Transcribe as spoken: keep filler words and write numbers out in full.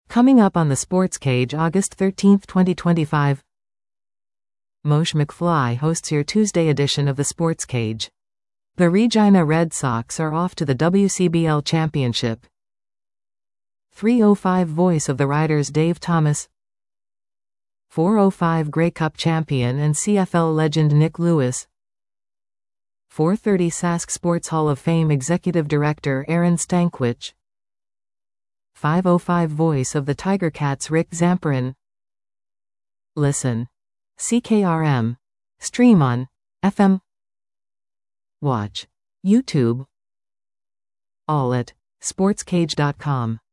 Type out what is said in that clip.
Coming up on the Sports Cage August thirteenth, twenty twenty-five. Mosh McFly hosts your Tuesday edition of the Sports Cage. The Regina Red Sox are off to the W C B L Championship. three oh five Voice of the Riders Dave Thomas. four oh five Grey Cup champion and C F L legend Nick Lewis. four thirty Sask Sports Hall of Fame Executive Director Aaron Stankwich. five oh five Voice of the Tiger Cats Rick Zamperin. Listen. C K R M. Stream on F M. Watch YouTube. All at sports cage dot com.